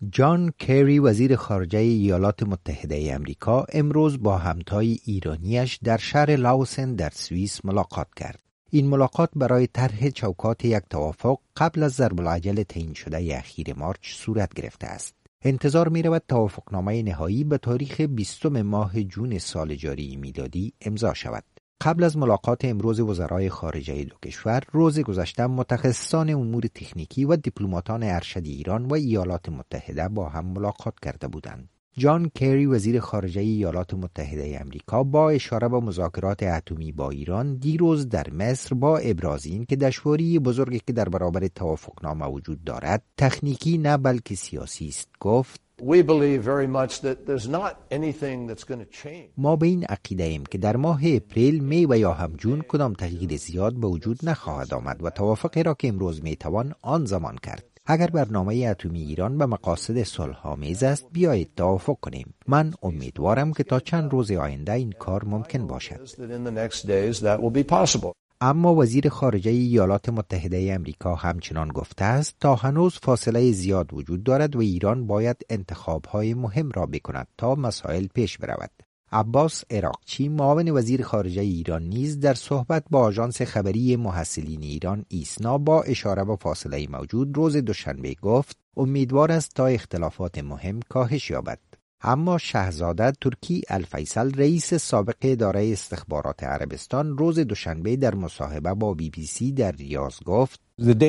جان کری وزیر خارجه ایالات متحده امریکا امروز با همتای ایرانیش در شهر لاوسن در سوئیس ملاقات کرد. این ملاقات برای طرح چوکات یک توافق قبل از ضرب العجل تعیین شده اخیر مارچ صورت گرفته است. انتظار می رود توافقنامه نهایی به تاریخ 20 ماه جون سال جاری میلادی امضا شود. قبل از ملاقات امروز وزرای خارجه دو کشور، روز گذشته متخصصان امور تکنیکی و دیپلماتان ارشد ایران و ایالات متحده با هم ملاقات کرده بودند. جان کری وزیر خارجه ایالات متحده امریکا با اشاره به مذاکرات اتمی با ایران دیروز در مصر با ابراز این که دشواری بزرگی که در برابر توافقنامه وجود دارد تکنیکی نه بلکه سیاسی است گفت ما به این عقیده ایم که در ماه اپریل، می و یا هم جون کدام تغییر زیاد به وجود نخواهد آمد و توافقی را که امروز می توان آن زمان کرد. اگر برنامه اتمی ایران به مقاصد صلح‌آمیز است بیایید توافق کنیم. من امیدوارم که تا چند روز آینده این کار ممکن باشد. اما وزیر خارجه ایالات متحده امریکا همچنان گفته است تا هنوز فاصله زیاد وجود دارد و ایران باید انتخاب‌های مهم را بکند تا مسائل پیش برود. عباس عراقچی معاون وزیر خارجه ایران نیز در صحبت با آژانس خبری محصلین ایران ایسنا با اشاره به فاصله موجود روز دوشنبه گفت امیدوار است تا اختلافات مهم کاهش یابد. اما شاهزاده ترکی الفیصل رئیس سابق اداره استخبارات عربستان روز دوشنبه در مصاحبه با BBC در ریاض گفت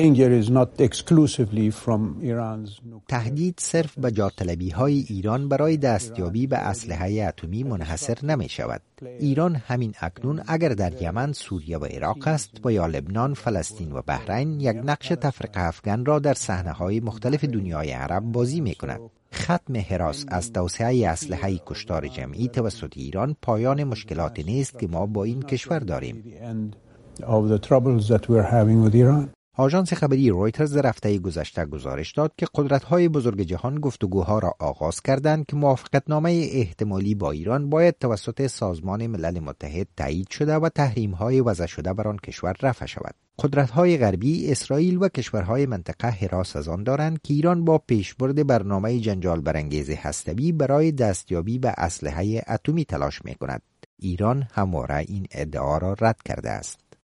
تهدید صرف به جاطلبی‌های ایران برای دستیابی به اسلحه اتمی منحصر نمی شود. ایران همین اکنون اگر در یمن، سوریه و عراق است و یا لبنان، فلسطین و بحرین یک نقش تفرقه افکن را در صحنه‌های مختلف دنیای عرب بازی می کند. ختم حراس از توسعه اسلحه کشتار جمعی توسط ایران پایان مشکلات نیست که ما با این کشور داریم. آژانس خبری رویترز در هفته گذشته گزارش داد که قدرت‌های بزرگ جهان گفتگوها را آغاز کردند که موافقتنامه احتمالی با ایران باید توسط سازمان ملل متحد تایید شده و تحریم‌های وضع شده بر آن کشور رفع شود. قدرت‌های غربی، اسرائیل و کشورهای منطقه هراس از آن دارند که ایران با پیشبرد برنامه جنجال برانگیز هسته‌ای برای دستیابی به اسلحه اتمی تلاش می‌کند. ایران همواره این ادعا را رد کرده است.